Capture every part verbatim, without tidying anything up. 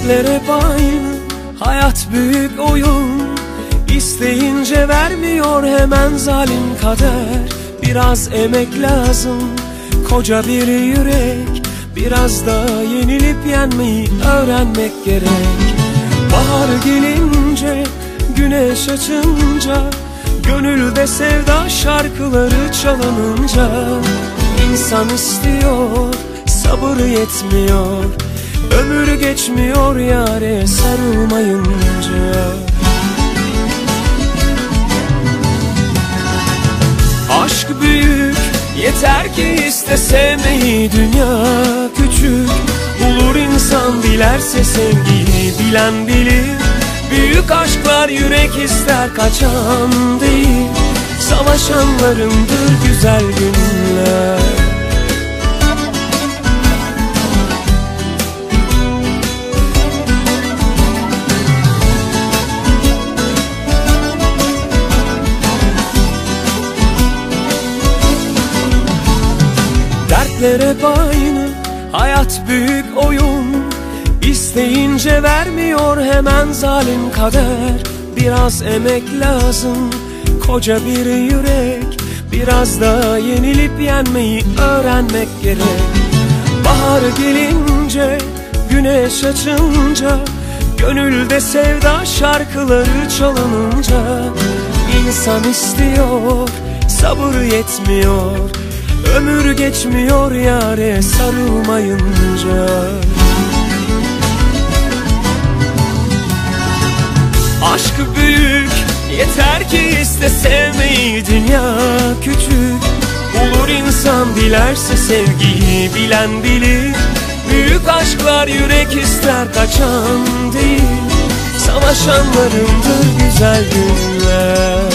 Dertler hep aynı, hayat büyük oyun. İsteyince vermiyor hemen zalim kader. Biraz emek lazım, koca bir yürek. Biraz da yenilip yenmeyi öğrenmek gerek. Bahar gelince, güneş açınca, gönülde sevda şarkıları çalınınca, İnsan istiyor, sabır yetmiyor. Ömür geçmiyor yâre sarılmayınca. Aşk büyük, yeter ki iste sevmeyi. Dünya küçük, bulur insan dilerse sevgiyi. Bilen bilir, büyük aşklar yürek ister, kaçan değil. Savaşanlarındır güzel günler. Dertler hep aynı, hayat büyük oyun. İsteyince vermiyor hemen zalim kader. Biraz emek lazım, koca bir yürek. Biraz da yenilip yenmeyi öğrenmek gerek. Bahar gelince, güneş açınca, gönülde sevda şarkıları çalınınca, İnsan istiyor, sabır yetmiyor. Ömür geçmiyor yâre sarılmayınca. Aşk büyük, yeter ki iste sevmeyi. Dünya küçük, bulur insan dilerse sevgiyi. Bilen bilir, büyük aşklar yürek ister, kaçan değil. Savaşanlarındır güzel günler.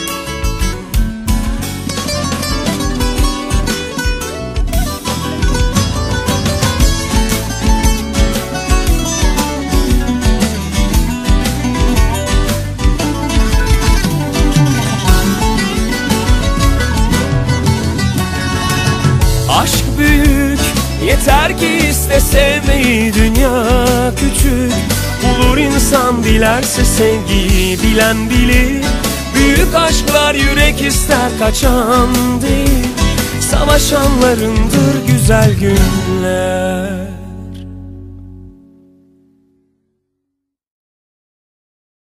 Aşk büyük, yeter ki iste sevmeyi. Dünya küçük, bulur insan dilerse sevgiyi. Bilen bilir, büyük aşklar yürek ister, kaçan değil. Savaşanlarındır güzel günler.